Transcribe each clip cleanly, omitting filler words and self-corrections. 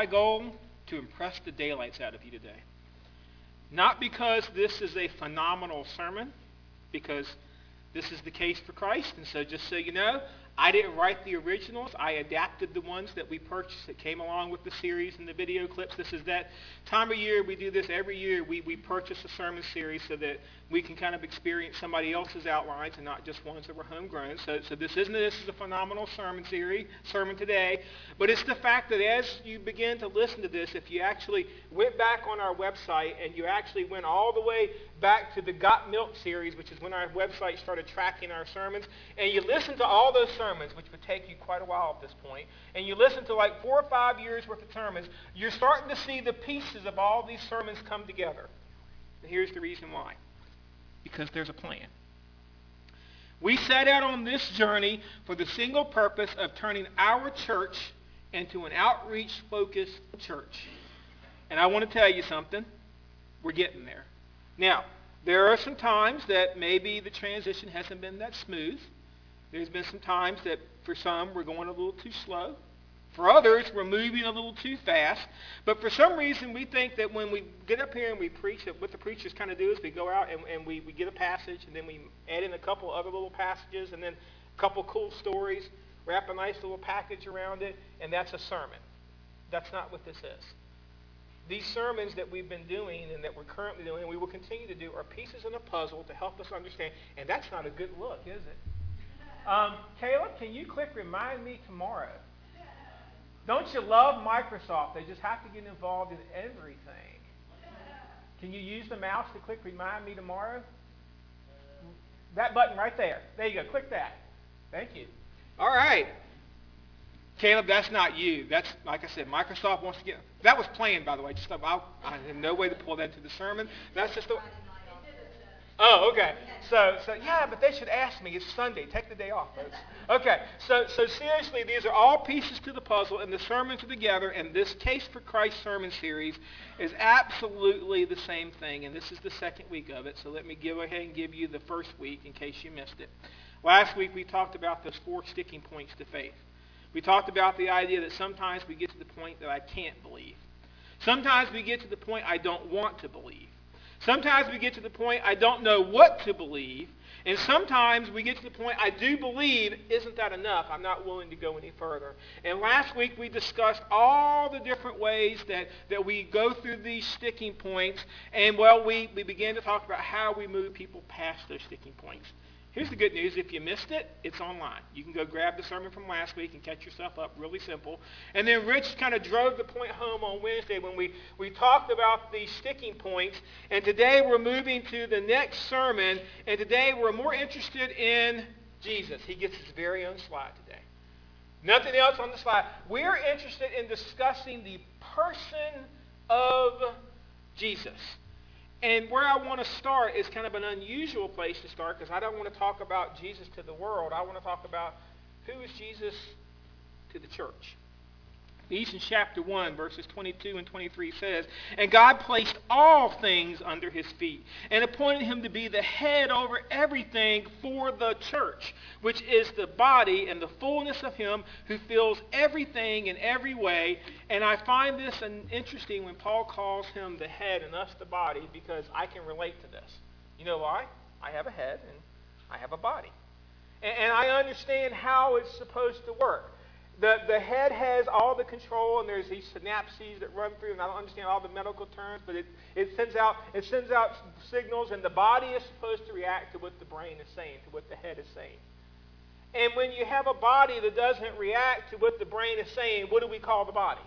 goal? To impress the daylights out of you today. Not because this is a phenomenal sermon, because this is the case for Christ. And so just so you know, I didn't write the originals. I adapted the ones that we purchased that came along with the series and the video clips. This is that time of year. We do this every year. We purchase a sermon series so that we can kind of experience somebody else's outlines and not just ones that were homegrown. So this is a phenomenal sermon today. But it's the fact that as you begin to listen to this, if you actually went back on our website and you actually went all the way back to the Got Milk series, which is when our website started tracking our sermons, and you listen to all those sermons, which would take you quite a while at this point, and you listen to like 4 or 5 years worth of sermons, you're starting to see the pieces of all these sermons come together. And here's the reason why. Because there's a plan. We set out on this journey for the single purpose of turning our church into an outreach-focused church. And I want to tell you something. We're getting there. Now, there are some times that maybe the transition hasn't been that smooth. There's been some times that for some we're going a little too slow. For others, we're moving a little too fast. But for some reason, we think that when we get up here and we preach, that what the preachers kind of do is we go out and we get a passage, and then we add in a couple other little passages, and then a couple cool stories, wrap a nice little package around it, and that's a sermon. That's not what this is. These sermons that we've been doing and that we're currently doing and we will continue to do are pieces in a puzzle to help us understand, and that's not a good look, is it? Caleb, can you click remind me tomorrow? Don't you love Microsoft? They just have to get involved in everything. Can you use the mouse to click remind me tomorrow? That button right there. There you go. Click that. Thank you. All right. Caleb, that's not you. That's, like I said, Microsoft wants to get... That was planned, by the way. Just I had no way to pull that into the sermon. That's just the... Oh, okay. So yeah, but they should ask me. It's Sunday. Take the day off, folks. Okay. So seriously, these are all pieces to the puzzle, and the sermons are together, and this Case for Christ sermon series is absolutely the same thing, and this is the second week of it, so let me go ahead and give you the first week in case you missed it. Last week, we talked about those 4 sticking points to faith. We talked about the idea that sometimes we get to the point that I can't believe. Sometimes we get to the point I don't want to believe. Sometimes we get to the point I don't know what to believe. And sometimes we get to the point I do believe, isn't that enough? I'm not willing to go any further. And last week we discussed all the different ways that we go through these sticking points. And well, we began to talk about how we move people past those sticking points. Here's the good news. If you missed it, it's online. You can go grab the sermon from last week and catch yourself up. Really simple. And then Rich kind of drove the point home on Wednesday when we talked about these sticking points. And today we're moving to the next sermon. And today we're more interested in Jesus. He gets his very own slide today. Nothing else on the slide. We're interested in discussing the person of Jesus. And where I want to start is kind of an unusual place to start because I don't want to talk about Jesus to the world. I want to talk about who is Jesus to the church. Ephesians chapter 1, verses 22 and 23 says, "And God placed all things under his feet and appointed him to be the head over everything for the church, which is the body and the fullness of him who fills everything in every way." And I find this interesting when Paul calls him the head and us the body because I can relate to this. You know why? I have a head and I have a body. And I understand how it's supposed to work. The head has all the control, and there's these synapses that run through, and I don't understand all the medical terms, but it sends out signals, and the body is supposed to react to what the brain is saying, to what the head is saying. And when you have a body that doesn't react to what the brain is saying, what do we call the body?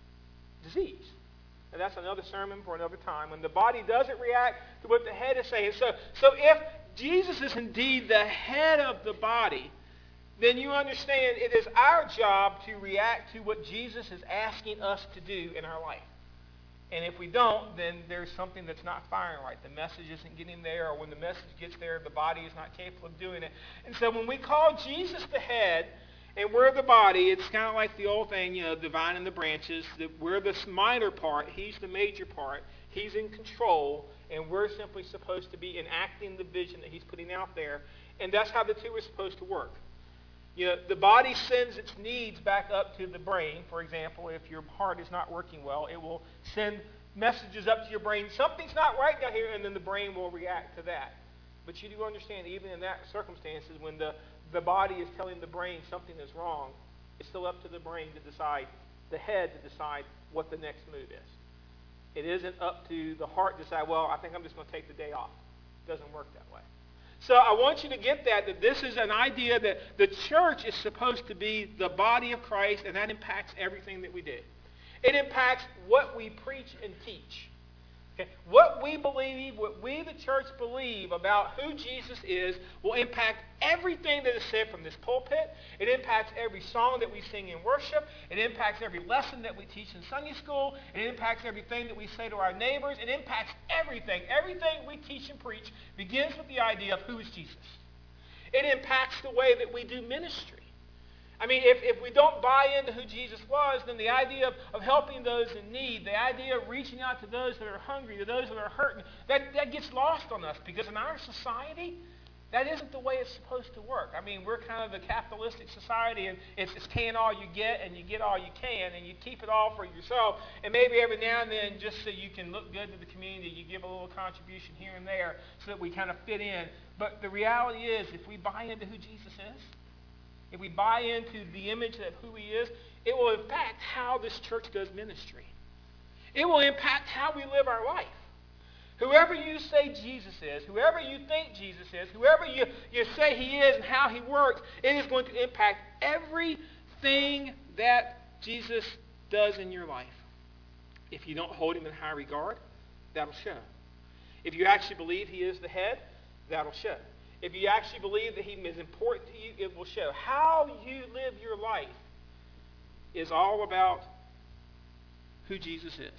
Disease. And that's another sermon for another time. When the body doesn't react to what the head is saying. So if Jesus is indeed the head of the body, then you understand it is our job to react to what Jesus is asking us to do in our life. And if we don't, then there's something that's not firing right. The message isn't getting there, or when the message gets there, the body is not capable of doing it. And so when we call Jesus the head and we're the body, it's kind of like the old thing, the vine and the branches. That we're the minor part, he's the major part. He's in control, and we're simply supposed to be enacting the vision that he's putting out there. And that's how the two are supposed to work. The body sends its needs back up to the brain. For example, if your heart is not working well, it will send messages up to your brain. Something's not right down here, and then the brain will react to that. But you do understand, even in that circumstances, when the body is telling the brain something is wrong, it's still up to the brain to decide, the head to decide what the next move is. It isn't up to the heart to decide, well, I think I'm just going to take the day off. It doesn't work that way. So I want you to get that this is an idea that the church is supposed to be the body of Christ, and that impacts everything that we do. It impacts what we preach and teach. Okay? What we believe, what we, the church, believe about who Jesus is will impact everything that is said from this pulpit. It impacts every song that we sing in worship. It impacts every lesson that we teach in Sunday school. It impacts everything that we say to our neighbors. It impacts everything. Everything we teach and preach begins with the idea of who is Jesus. It impacts the way that we do ministry. I mean, if we don't buy into who Jesus was, then the idea of helping those in need, the idea of reaching out to those that are hungry, to those that are hurting, that gets lost on us, because in our society, that isn't the way it's supposed to work. I mean, we're kind of the capitalistic society, and it's can all you get, and you get all you can, and you keep it all for yourself, and maybe every now and then, just so you can look good to the community, you give a little contribution here and there so that we kind of fit in. But the reality is, if we buy into who Jesus is, if we buy into the image of who he is, it will impact how this church does ministry. It will impact how we live our life. Whoever you say Jesus is, whoever you think Jesus is, whoever you say he is and how he works, it is going to impact everything that Jesus does in your life. If you don't hold him in high regard, that'll show. If you actually believe he is the head, that'll show. If you actually believe that he is important to you, it will show. How you live your life is all about who Jesus is.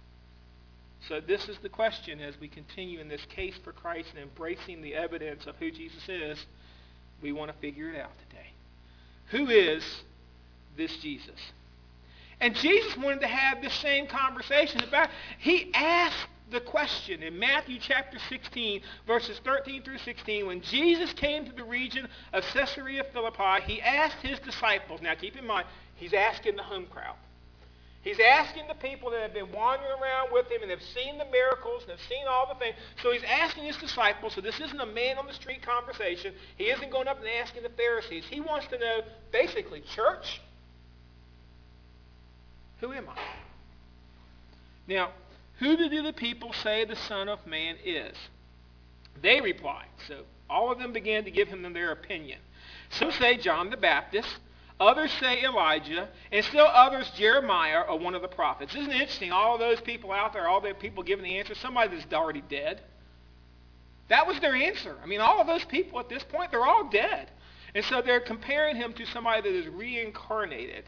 So this is the question as we continue in this case for Christ and embracing the evidence of who Jesus is. We want to figure it out today. Who is this Jesus? And Jesus wanted to have this same conversation about, he asked the question in Matthew chapter 16, verses 13 through 16, when Jesus came to the region of Caesarea Philippi, he asked his disciples. Now keep in mind, he's asking the home crowd. He's asking the people that have been wandering around with him and have seen the miracles and have seen all the things. So he's asking his disciples, so this isn't a man-on-the-street conversation. He isn't going up and asking the Pharisees. He wants to know, basically, church, who am I? Now, who do the people say the Son of Man is? They replied. So all of them began to give him their opinion. Some say John the Baptist. Others say Elijah. And still others Jeremiah or one of the prophets. Isn't it interesting? All of those people out there, all the people giving the answer, somebody that's already dead. That was their answer. I mean, all of those people at this point, they're all dead. And so they're comparing him to somebody that is reincarnated.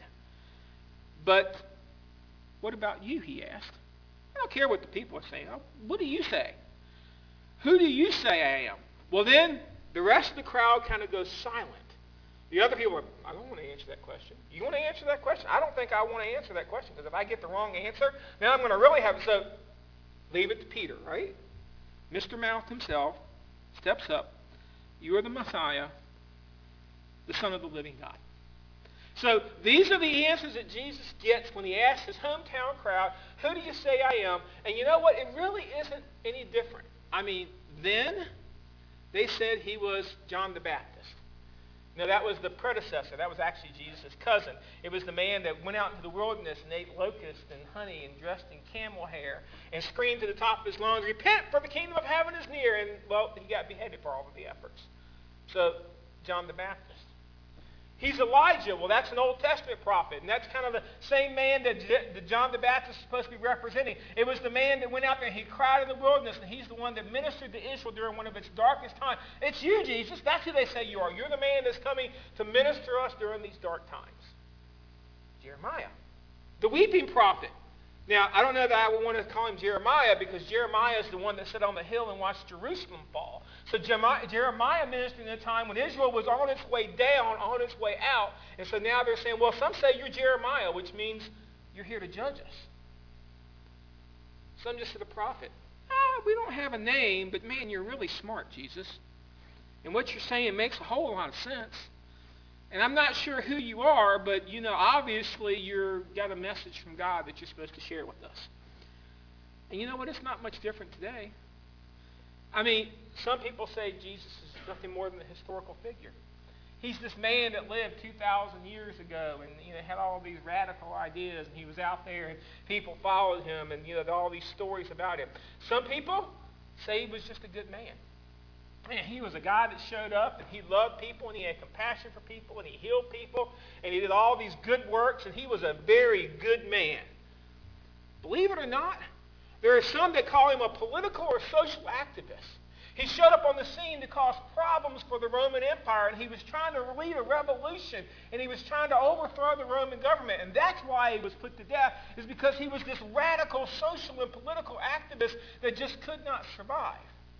But what about you, he asked. I don't care what the people are saying. What do you say? Who do you say I am? Well, then the rest of the crowd kind of goes silent. The other people are, I don't want to answer that question. You want to answer that question? I don't think I want to answer that question, because if I get the wrong answer, then I'm going to really have, so leave it to Peter, right? Mr. Mouth himself steps up. You are the Messiah, the Son of the living God. So these are the answers that Jesus gets when he asks his hometown crowd, who do you say I am? And you know what? It really isn't any different. I mean, then they said he was John the Baptist. Now, that was the predecessor. That was actually Jesus' cousin. It was the man that went out into the wilderness and ate locusts and honey and dressed in camel hair and screamed to the top of his lungs, repent, for the kingdom of heaven is near. And, well, he got beheaded for all of the efforts. So, John the Baptist. He's Elijah. Well, that's an Old Testament prophet, and that's kind of the same man that John the Baptist is supposed to be representing. It was the man that went out there and he cried in the wilderness, and he's the one that ministered to Israel during one of its darkest times. It's you, Jesus. That's who they say you are. You're the man that's coming to minister to us during these dark times. Jeremiah, the weeping prophet. Now, I don't know that I would want to call him Jeremiah, because Jeremiah is the one that sat on the hill and watched Jerusalem fall. So Jeremiah ministered in a time when Israel was on its way down, on its way out. And so now they're saying, well, some say you're Jeremiah, which means you're here to judge us. Some just said a prophet. We don't have a name, but man, you're really smart, Jesus. And what you're saying makes a whole lot of sense. And I'm not sure who you are, but obviously you've got a message from God that you're supposed to share with us. And you know what? It's not much different today. I mean, some people say Jesus is nothing more than a historical figure. He's this man that lived 2,000 years ago and had all these radical ideas, and he was out there and people followed him, and all these stories about him. Some people say he was just a good man. Man, he was a guy that showed up, and he loved people, and he had compassion for people, and he healed people, and he did all these good works, and he was a very good man. Believe it or not, there are some that call him a political or social activist. He showed up on the scene to cause problems for the Roman Empire, and he was trying to lead a revolution, and he was trying to overthrow the Roman government, and that's why he was put to death, is because he was this radical social and political activist that just could not survive.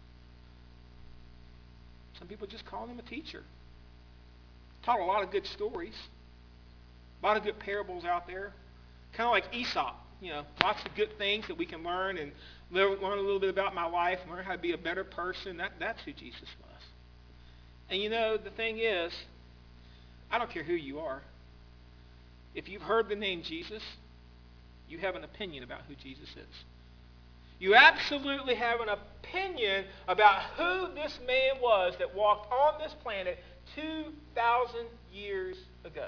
Some people just call him a teacher. Taught a lot of good stories. A lot of good parables out there. Kind of like Aesop. Lots of good things that we can learn and learn a little bit about my life, learn how to be a better person. That's who Jesus was. And the thing is, I don't care who you are. If you've heard the name Jesus, you have an opinion about who Jesus is. You absolutely have an opinion about who this man was that walked on this planet 2,000 years ago.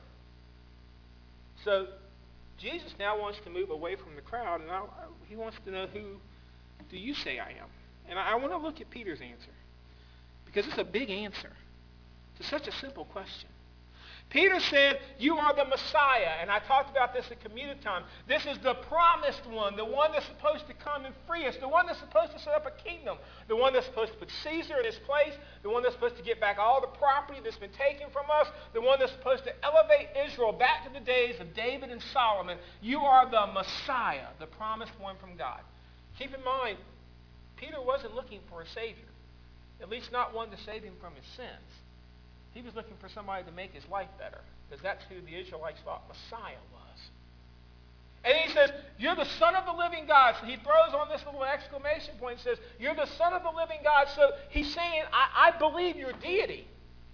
So Jesus now wants to move away from the crowd, and he wants to know, who do you say I am? And I want to look at Peter's answer, because it's a big answer to such a simple question. Peter said, you are the Messiah. And I talked about this at community time. This is the promised one, the one that's supposed to come and free us, the one that's supposed to set up a kingdom, the one that's supposed to put Caesar in his place, the one that's supposed to get back all the property that's been taken from us, the one that's supposed to elevate Israel back to the days of David and Solomon. You are the Messiah, the promised one from God. Keep in mind, Peter wasn't looking for a Savior, at least not one to save him from his sins. He was looking for somebody to make his life better, because that's who the Israelites thought Messiah was. And he says, you're the Son of the living God. So he throws on this little exclamation point and says, you're the Son of the living God. So he's saying, I believe you're deity.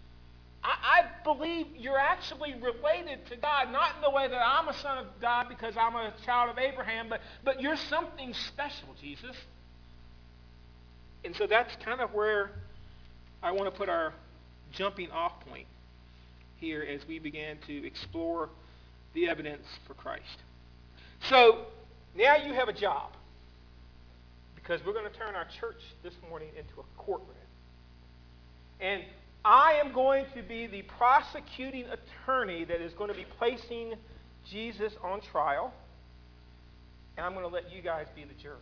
I believe you're actually related to God, not in the way that I'm a son of God because I'm a child of Abraham, but you're something special, Jesus. And so that's kind of where I want to put our jumping off point here as we begin to explore the evidence for Christ. So now you have a job, because we're going to turn our church this morning into a courtroom. And I am going to be the prosecuting attorney that is going to be placing Jesus on trial, and I'm going to let you guys be the jury.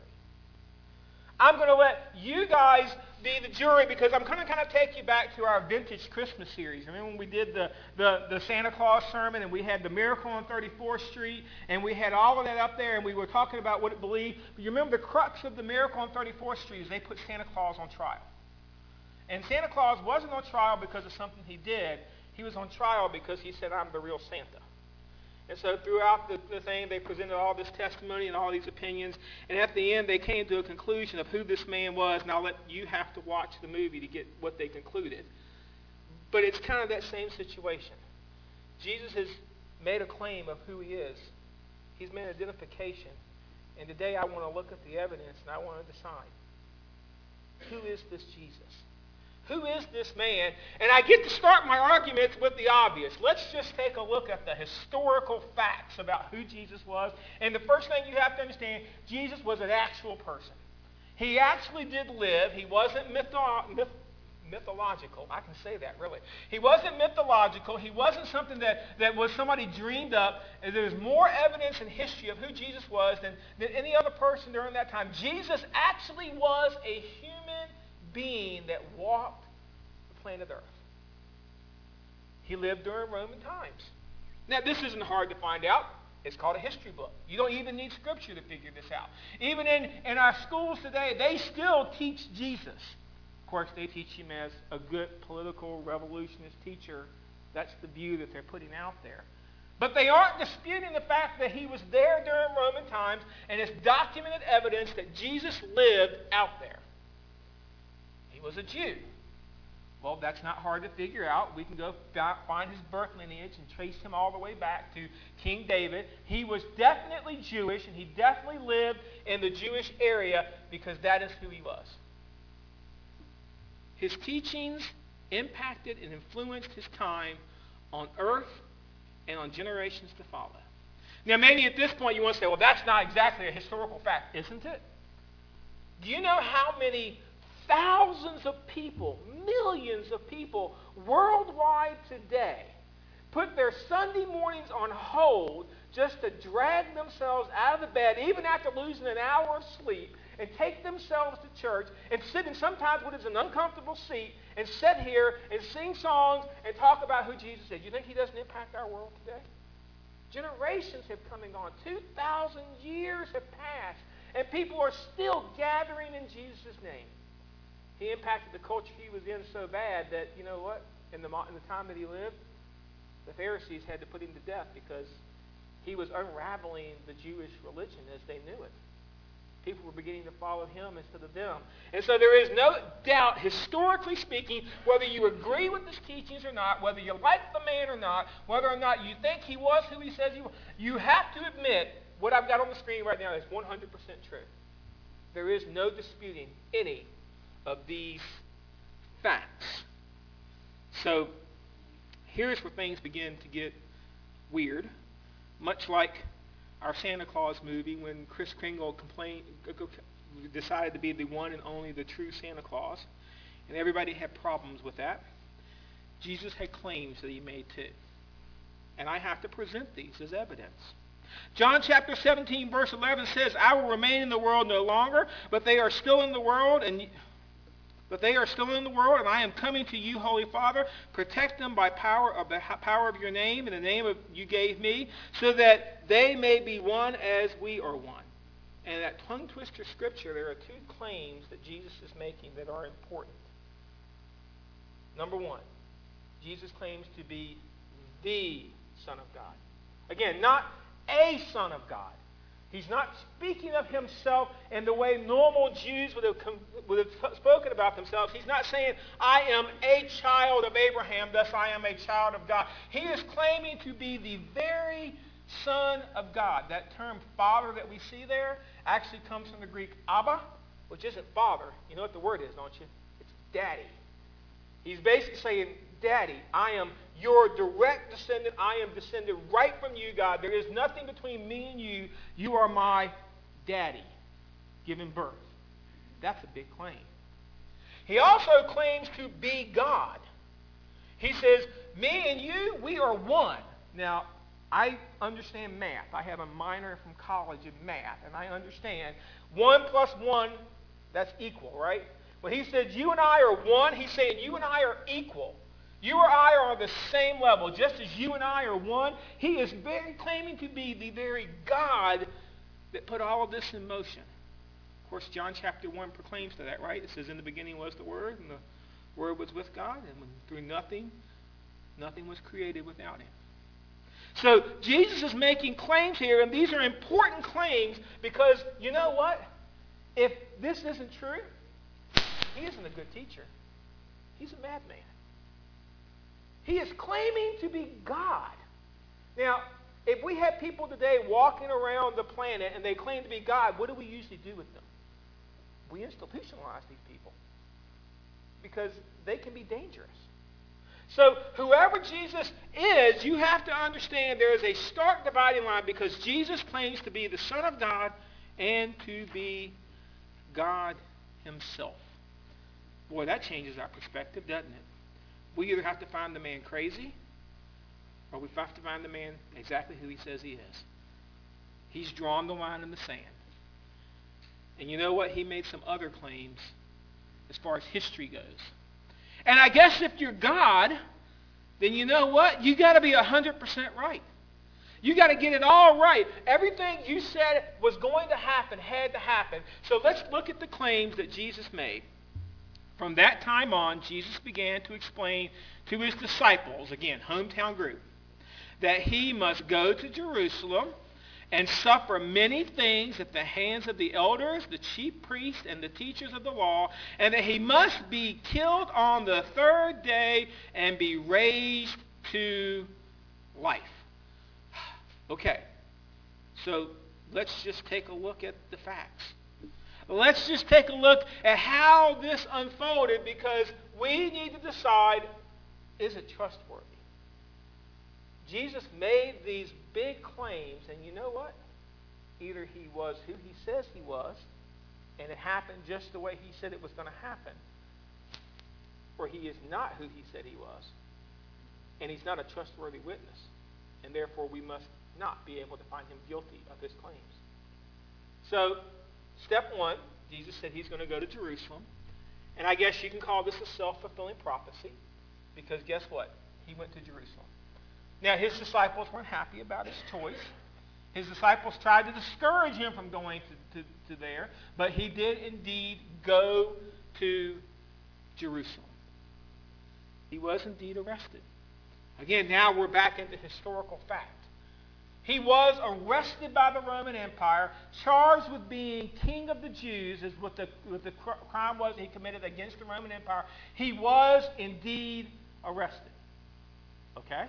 I'm going to let you guys be the jury, because I'm going to kind of take you back to our vintage Christmas series. Remember when we did the Santa Claus sermon, and we had the miracle on 34th Street, and we had all of that up there, and we were talking about what it believed. But you remember the crux of the miracle on 34th Street is they put Santa Claus on trial. And Santa Claus wasn't on trial because of something he did. He was on trial because he said, I'm the real Santa. And so throughout the thing, they presented all this testimony and all these opinions. And at the end, they came to a conclusion of who this man was. And I'll let you have to watch the movie to get what they concluded. But it's kind of that same situation. Jesus has made a claim of who he is. He's made an identification. And today I want to look at the evidence, and I want to decide, who is this Jesus? Who is this man? And I get to start my arguments with the obvious. Let's just take a look at the historical facts about who Jesus was. And the first thing you have to understand, Jesus was an actual person. He actually did live. He wasn't mythological. I can say that, really. He wasn't mythological. He wasn't something that was somebody dreamed up. And there's more evidence in history of who Jesus was than any other person during that time. Jesus actually was a human being that walked the planet Earth. He lived during Roman times. Now, this isn't hard to find out. It's called a history book. You don't even need scripture to figure this out. Even in our schools today, they still teach Jesus. Of course, they teach him as a good political revolutionist teacher. That's the view that they're putting out there. But they aren't disputing the fact that he was there during Roman times, and it's documented evidence that Jesus lived out there. He was a Jew. Well, that's not hard to figure out. We can go find his birth lineage and trace him all the way back to King David. He was definitely Jewish, and he definitely lived in the Jewish area because that is who he was. His teachings impacted and influenced his time on earth and on generations to follow. Now, maybe at this point you want to say, well, that's not exactly a historical fact, isn't it? Do you know how many thousands of people, millions of people worldwide today put their Sunday mornings on hold just to drag themselves out of the bed, even after losing an hour of sleep, and take themselves to church and sit in sometimes what is an uncomfortable seat and sit here and sing songs and talk about who Jesus is? You think he doesn't impact our world today? Generations have come and gone. 2,000 years have passed, and people are still gathering in Jesus' name. He impacted the culture he was in so bad that, you know what, in the time that he lived, the Pharisees had to put him to death because he was unraveling the Jewish religion as they knew it. People were beginning to follow him instead of them. And so there is no doubt, historically speaking, whether you agree with his teachings or not, whether you like the man or not, whether or not you think he was who he says he was, you have to admit what I've got on the screen right now is 100% true. There is no disputing any of these facts. So here's where things begin to get weird, much like our Santa Claus movie when Kris Kringle decided to be the one and only the true Santa Claus, and everybody had problems with that. Jesus had claims that he made too, and I have to present these as evidence. John chapter 17 verse 11 says, I will remain in the world no longer, but they are still in the world, and I am coming to you, Holy Father. Protect them by the power of your name, in the name of you gave me, so that they may be one as we are one. And that tongue twister scripture, there are two claims that Jesus is making that are important. Number one, Jesus claims to be the Son of God. Again, not a Son of God. He's not speaking of himself in the way normal Jews would have spoken about themselves. He's not saying, I am a child of Abraham, thus I am a child of God. He is claiming to be the very Son of God. That term father that we see there actually comes from the Greek Abba, which isn't father. You know what the word is, don't you? It's daddy. He's basically saying, Daddy, I am your direct descendant. I am descended right from you, God. There is nothing between me and you. You are my daddy, giving birth. That's a big claim. He also claims to be God. He says, me and you, we are one. Now, I understand math. I have a minor from college in math, and I understand 1 plus 1, that's equal, right? When he says you and I are one, he's saying you and I are equal. You or I are on the same level, just as you and I are one. He is claiming to be the very God that put all of this in motion. Of course, John chapter 1 proclaims to that, right? It says, in the beginning was the Word, and the Word was with God, and through nothing was created without him. So Jesus is making claims here, and these are important claims because, you know what? If this isn't true, he isn't a good teacher. He's a madman. He is claiming to be God. Now, if we had people today walking around the planet and they claim to be God, what do we usually do with them? We institutionalize these people because they can be dangerous. So whoever Jesus is, you have to understand there is a stark dividing line because Jesus claims to be the Son of God and to be God himself. Boy, that changes our perspective, doesn't it? We either have to find the man crazy or we have to find the man exactly who he says he is. He's drawn the line in the sand. And you know what? He made some other claims as far as history goes. And I guess if you're God, then you know what? You got to be 100% right. You got to get it all right. Everything you said was going to happen had to happen. So let's look at the claims that Jesus made. From that time on, Jesus began to explain to his disciples, again, hometown group, that he must go to Jerusalem and suffer many things at the hands of the elders, the chief priests, and the teachers of the law, and that he must be killed on the third day and be raised to life. Okay, so let's just take a look at the facts. Let's just take a look at how this unfolded, because we need to decide, is it trustworthy? Jesus made these big claims, and you know what? Either he was who he says he was, and it happened just the way he said it was going to happen, or he is not who he said he was, and he's not a trustworthy witness, and therefore we must not be able to find him guilty of his claims. So, step one, Jesus said he's going to go to Jerusalem, and I guess you can call this a self-fulfilling prophecy, because guess what? He went to Jerusalem. Now, his disciples weren't happy about his choice. His disciples tried to discourage him from going to there, but he did indeed go to Jerusalem. He was indeed arrested. Again, now we're back into historical fact. He was arrested by the Roman Empire, charged with being king of the Jews, is what the crime was he committed against the Roman Empire. He was indeed arrested. Okay?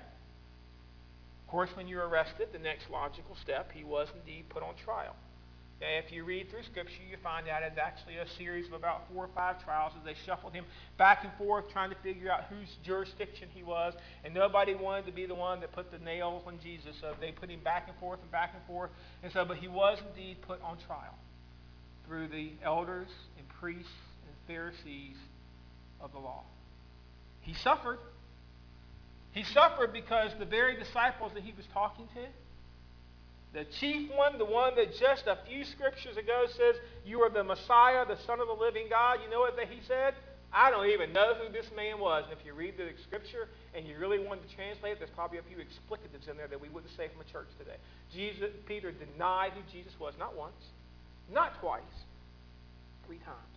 Of course, when you're arrested, the next logical step, he was indeed put on trial. And if you read through Scripture, you find out it's actually a series of about 4 or 5 trials as they shuffled him back and forth, trying to figure out whose jurisdiction he was. And nobody wanted to be the one that put the nails on Jesus, so they put him back and forth and back and forth. And so, but he was indeed put on trial through the elders and priests and Pharisees of the law. He suffered. He suffered because the very disciples that he was talking to, the chief one, the one that just a few scriptures ago says, you are the Messiah, the Son of the living God. You know what he said? I don't even know who this man was. And if you read the scripture and you really wanted to translate it, there's probably a few explicatives in there that we wouldn't say from a church today. Peter denied who Jesus was, not once, not twice, 3 times.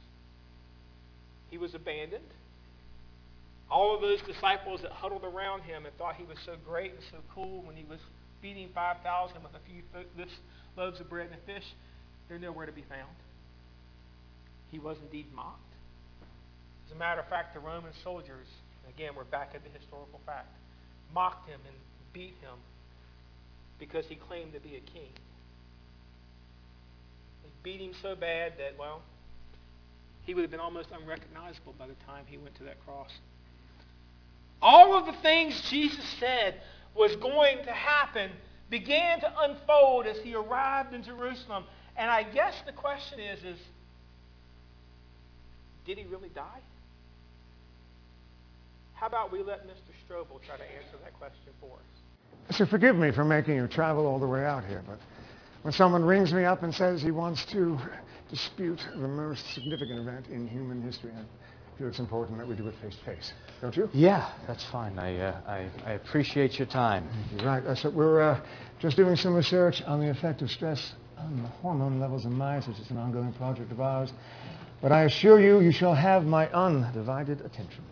He was abandoned. All of those disciples that huddled around him and thought he was so great and so cool when he was feeding 5,000 with a few loaves of bread and fish, they're nowhere to be found. He was indeed mocked. As a matter of fact, the Roman soldiers, again, we're back at the historical fact, mocked him and beat him because he claimed to be a king. They beat him so bad that, well, he would have been almost unrecognizable by the time he went to that cross. All of the things Jesus said was going to happen began to unfold as he arrived in Jerusalem. And I guess the question is did he really die? How about we let Mr. Strobel try to answer that question for us? So forgive me for making you travel all the way out here, but when someone rings me up and says he wants to dispute the most significant event in human history, I feel it's important that we do it face to face. Don't you? Yeah, that's fine. I appreciate your time. You're right. So we're just doing some research on the effect of stress on the hormone levels in mice, which is an ongoing project of ours. But I assure you, you shall have my undivided attention.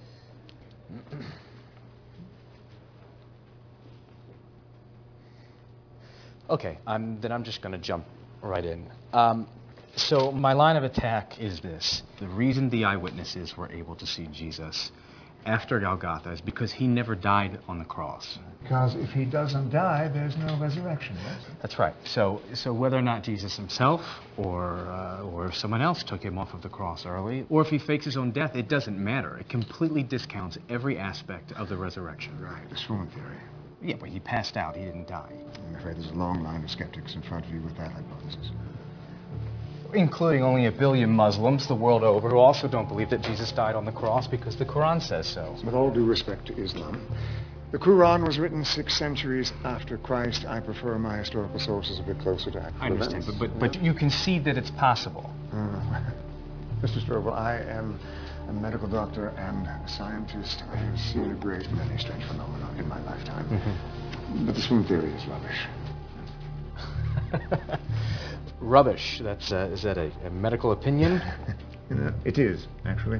Okay, then I'm just going to jump right in. So my line of attack is this. The reason the eyewitnesses were able to see Jesus after Golgotha is because he never died on the cross. Because if he doesn't die, there's no resurrection, yes? That's right. So whether or not Jesus himself or someone else took him off of the cross early, or if he fakes his own death, it doesn't matter. It completely discounts every aspect of the resurrection. Right, the swoon theory. Yeah, but he passed out. He didn't die. I'm afraid there's a long line of skeptics in front of you with that hypothesis. Including only 1 billion Muslims the world over who also don't believe that Jesus died on the cross because the Quran says so. With all due respect to Islam, the Quran was written 6 centuries after Christ. I prefer my historical sources a bit closer to actual I understand, events. but you concede that it's possible. Mr. Strobel, I am a medical doctor and a scientist. I have seen a great many strange phenomena in my lifetime. Mm-hmm. But the swoon theory is rubbish. Rubbish? Is that a medical opinion? It is, actually.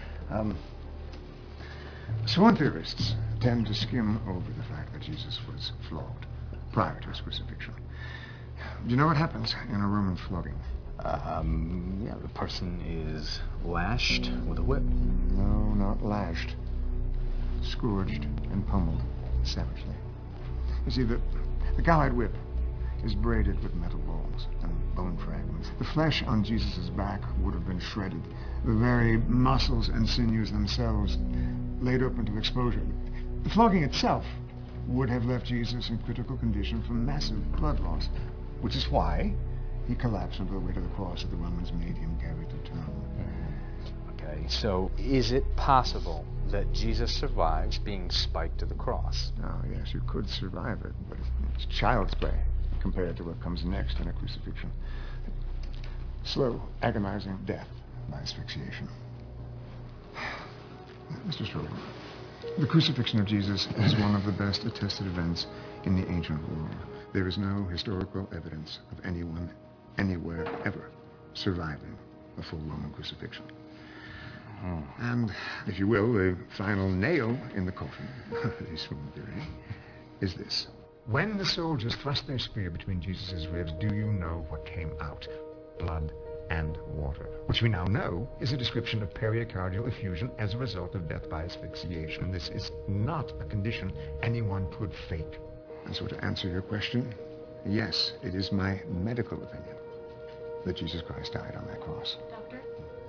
Swoon theorists tend to skim over the fact that Jesus was flogged prior to his crucifixion. Do you know what happens in a Roman flogging? Yeah, the person is lashed with a whip. No, not lashed. Scourged and pummeled savagely. You see, the cowhide whip is braided with metal balls and bone fragments. The flesh on Jesus' back would have been shredded. The very muscles and sinews themselves laid open to exposure. The flogging itself would have left Jesus in critical condition from massive blood loss, which is why he collapsed under the weight of the cross that the Romans made him carry to town. Okay, so is it possible that Jesus survives being spiked to the cross? Oh, yes, you could survive it, but it's child's play compared to what comes next in a crucifixion. Slow, agonizing death by asphyxiation. Mr. Strobel, the crucifixion of Jesus is one of the best attested events in the ancient world. There is no historical evidence of anyone, anywhere, ever surviving a full Roman crucifixion. And, if you will, the final nail in the coffin, at least from the theory, is this. When the soldiers thrust their spear between Jesus' ribs, do you know what came out? Blood and water, which we now know is a description of pericardial effusion as a result of death by asphyxiation. This is not a condition anyone could fake. And so to answer your question, yes, it is my medical opinion that Jesus Christ died on that cross. Doctor?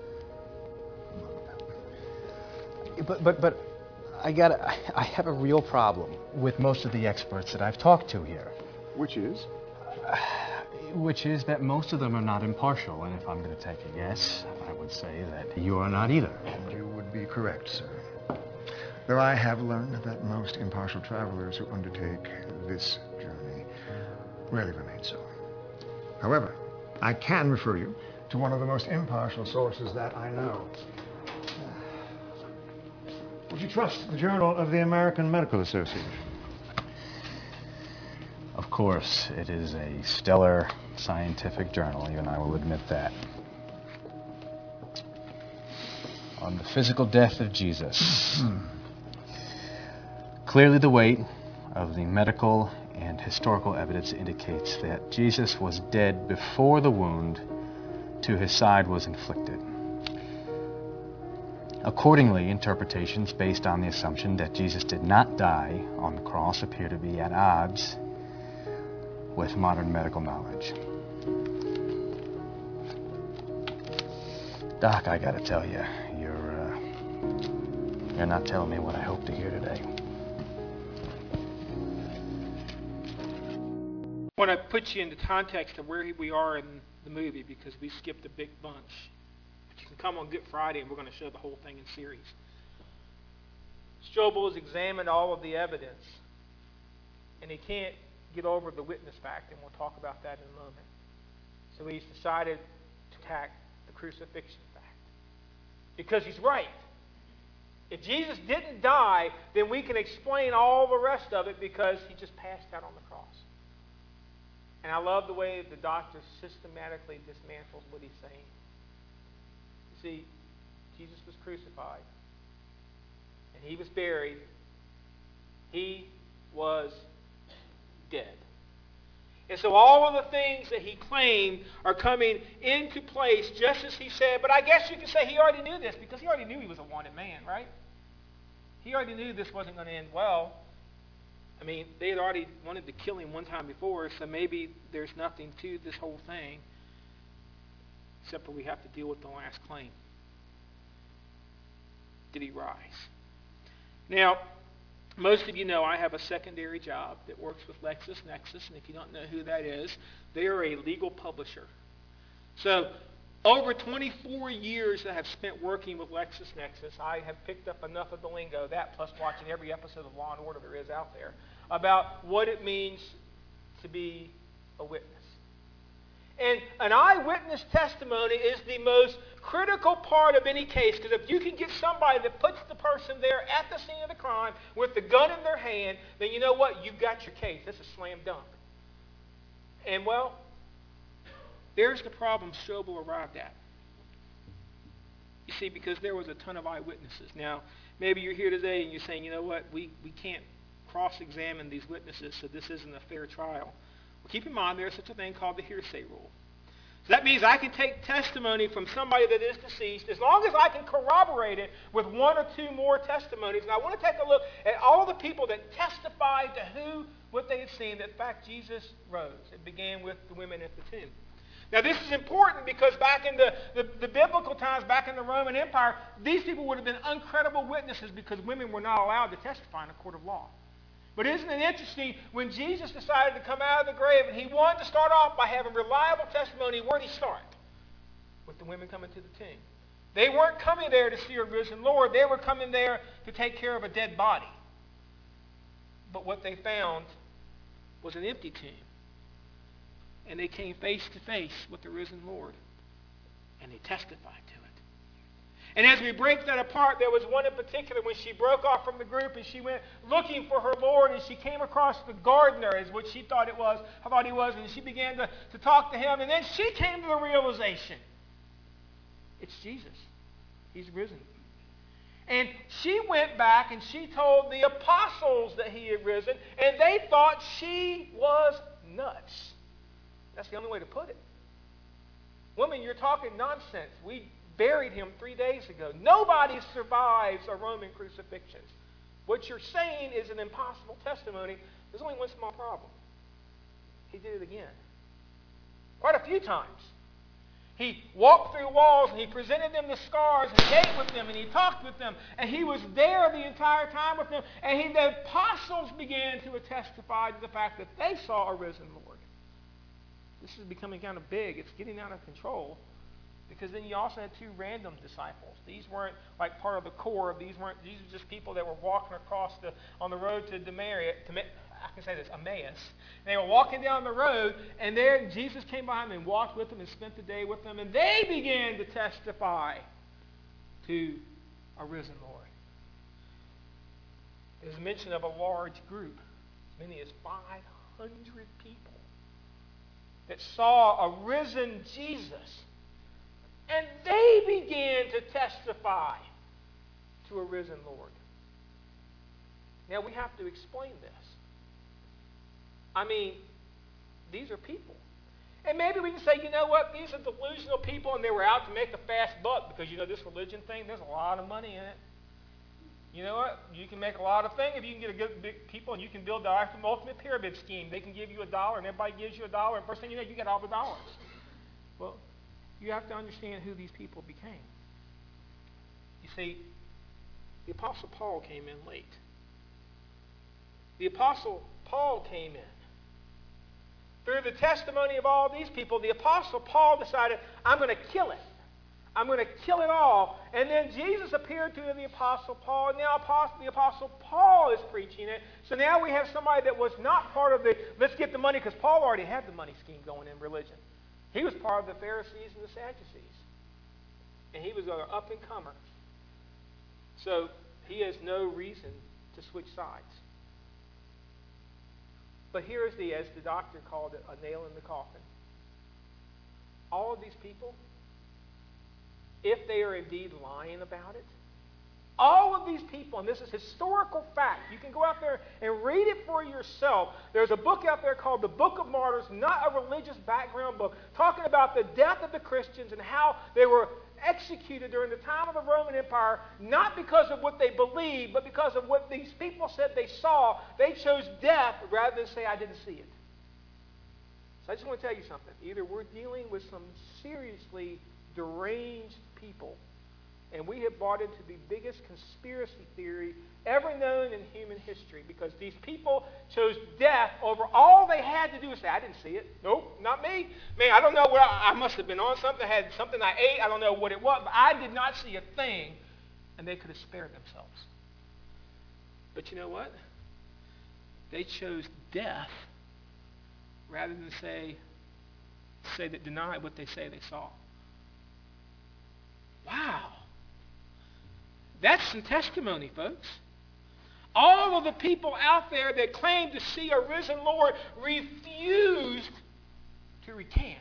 But I have a real problem with most of the experts that I've talked to here. Which is? Which is that most of them are not impartial, and if I'm going to take a guess, I would say that you are not either. And you would be correct, sir. Though I have learned that most impartial travelers who undertake this journey rarely remain so. However, I can refer you to one of the most impartial sources that I know. Would you trust the Journal of the American Medical Association? Of course, it is a stellar scientific journal, even I will admit that. On the physical death of Jesus. Clearly the weight of the medical and historical evidence indicates that Jesus was dead before the wound to his side was inflicted. Accordingly, interpretations based on the assumption that Jesus did not die on the cross appear to be at odds with modern medical knowledge. Doc, I gotta tell you, you're not telling me what I hope to hear today. I want to put you into context of where we are in the movie because we skipped a big bunch. But you can come on Good Friday and we're going to show the whole thing in series. Strobel has examined all of the evidence and he can't get over the witness fact, and we'll talk about that in a moment. So he's decided to attack the crucifixion fact. Because he's right. If Jesus didn't die, then we can explain all the rest of it because he just passed out on the cross. And I love the way the doctor systematically dismantles what he's saying. You see, Jesus was crucified. And he was buried. He was dead. And so all of the things that he claimed are coming into place just as he said. But I guess you could say he already knew this because he already knew he was a wanted man, right? He already knew this wasn't going to end well. I mean, they had already wanted to kill him one time before, so maybe there's nothing to this whole thing except for we have to deal with the last claim. Did he rise? Now, most of you know I have a secondary job that works with LexisNexis, and if you don't know who that is, they are a legal publisher. So, over 24 years I have spent working with LexisNexis, I have picked up enough of the lingo, that plus watching every episode of Law & Order there is out there, about what it means to be a witness. And an eyewitness testimony is the most critical part of any case, because if you can get somebody that puts the person there at the scene of the crime with the gun in their hand, then you know what? You've got your case. That's a slam dunk. And, well, there's the problem Strobel arrived at. You see, because there was a ton of eyewitnesses. Now, maybe you're here today and you're saying, you know what, we can't cross-examine these witnesses, so this isn't a fair trial. Well, keep in mind there's such a thing called the hearsay rule. So that means I can take testimony from somebody that is deceased as long as I can corroborate it with one or two more testimonies. And I want to take a look at all the people that testified to what they had seen, that in fact Jesus rose. It began with the women at the tomb. Now this is important because back in the biblical times, back in the Roman Empire, these people would have been uncredible witnesses because women were not allowed to testify in a court of law. But isn't it interesting, when Jesus decided to come out of the grave, and he wanted to start off by having reliable testimony, where did he start? With the women coming to the tomb. They weren't coming there to see a risen Lord. They were coming there to take care of a dead body. But what they found was an empty tomb. And they came face to face with the risen Lord. And they testified to it. And as we break that apart, there was one in particular when she broke off from the group and she went looking for her Lord, and she came across the gardener, is what she thought he was, and she began to talk to him, and then she came to the realization, it's Jesus. He's risen. And she went back and she told the apostles that he had risen, and they thought she was nuts. That's the only way to put it. Woman, you're talking nonsense. We buried him 3 days ago. Nobody survives a Roman crucifixion. What you're saying is an impossible testimony. There's only one small problem. He did it again. Quite a few times. He walked through walls and he presented them the scars and ate with them and he talked with them. And he was there the entire time with them. And the apostles began to testify to the fact that they saw a risen Lord. This is becoming kind of big. It's getting out of control. Because then you also had two random disciples. These weren't like part of the core. These were just people that were walking across on the road to Emmaus. They were walking down the road, and there Jesus came behind them and walked with them and spent the day with them, and they began to testify to a risen Lord. There's a mention of a large group, as many as 500 people, that saw a risen Jesus. And they began to testify to a risen Lord. Now we have to explain this. I mean, these are people. And maybe we can say, you know what, these are delusional people and they were out to make a fast buck because, you know, this religion thing, there's a lot of money in it. You know what? You can make a lot of things if you can get a good big people and you can build the ultimate pyramid scheme. They can give you $1 and everybody gives you $1 and first thing you know, you get all the dollars. Well, you have to understand who these people became. You see, the Apostle Paul came in late. The Apostle Paul came in. Through the testimony of all these people, the Apostle Paul decided, I'm going to kill it. I'm going to kill it all. And then Jesus appeared to the Apostle Paul, and now the Apostle Paul is preaching it. So now we have somebody that was not part of the, let's get the money, because Paul already had the money scheme going in religion. He was part of the Pharisees and the Sadducees. And he was an up-and-comer. So he has no reason to switch sides. But here is as the doctor called it, a nail in the coffin. All of these people, if they are indeed lying about it, all of these people, and this is historical fact, you can go out there and read it for yourself. There's a book out there called The Book of Martyrs, not a religious background book, talking about the death of the Christians and how they were executed during the time of the Roman Empire, not because of what they believed, but because of what these people said they saw. They chose death rather than say, I didn't see it. So I just want to tell you something. Either we're dealing with some seriously deranged people, and we have bought into the biggest conspiracy theory ever known in human history, because these people chose death over all they had to do is say, I didn't see it. Nope, not me. Man, I don't know where I must have been on something. I had something I ate. I don't know what it was, but I did not see a thing, and they could have spared themselves. But you know what? They chose death rather than say that deny what they say they saw. Wow. That's some testimony, folks. All of the people out there that claimed to see a risen Lord refused to recant.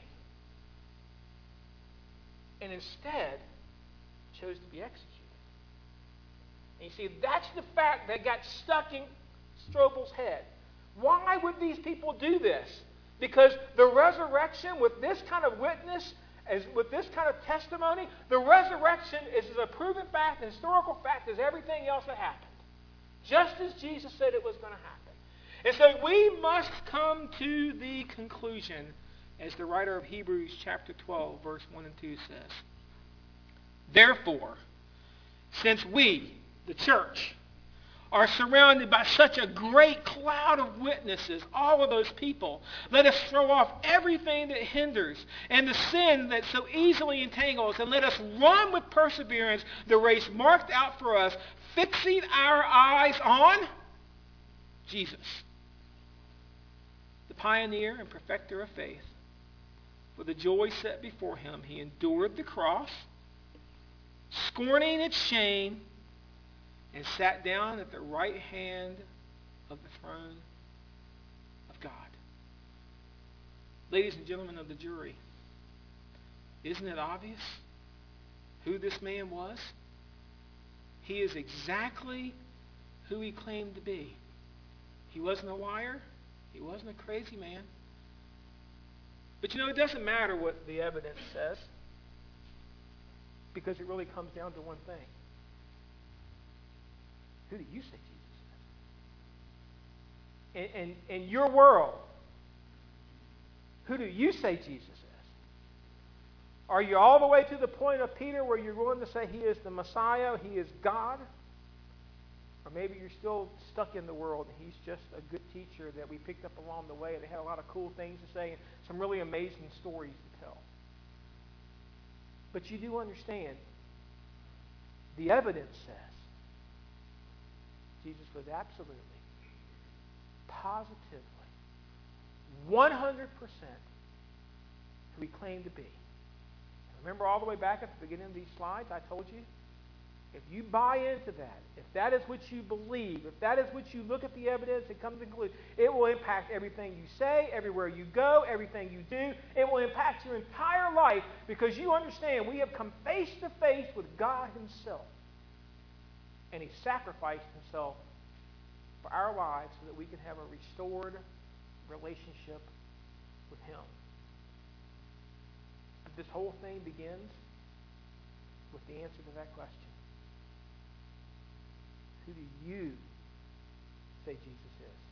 And instead chose to be executed. And you see, that's the fact that got stuck in Strobel's head. Why would these people do this? Because the resurrection, with this kind of witness, with this kind of testimony, the resurrection is as a proven fact, a historical fact, as everything else that happened. Just as Jesus said it was going to happen. And so we must come to the conclusion, as the writer of Hebrews chapter 12, verse 1 and 2 says, therefore, since we, the church, are surrounded by such a great cloud of witnesses, all of those people, let us throw off everything that hinders and the sin that so easily entangles, and let us run with perseverance the race marked out for us, fixing our eyes on Jesus, the pioneer and perfecter of faith. For the joy set before him, he endured the cross, scorning its shame, and sat down at the right hand of the throne of God. Ladies and gentlemen of the jury, isn't it obvious who this man was? He is exactly who he claimed to be. He wasn't a liar. He wasn't a crazy man. But you know, it doesn't matter what the evidence says, because it really comes down to one thing. Who do you say Jesus is? In your world, who do you say Jesus is? Are you all the way to the point of Peter where you're willing to say he is the Messiah, he is God? Or maybe you're still stuck in the world and he's just a good teacher that we picked up along the way and they had a lot of cool things to say and some really amazing stories to tell. But you do understand, the evidence says Jesus was absolutely, positively, 100% who he claimed to be. Remember all the way back at the beginning of these slides, I told you, if you buy into that, if that is what you believe, if that is what you look at the evidence and come to the conclusion, it will impact everything you say, everywhere you go, everything you do. It will impact your entire life because you understand we have come face to face with God himself. And he sacrificed himself for our lives so that we can have a restored relationship with him. This whole thing begins with the answer to that question. Who do you say Jesus is?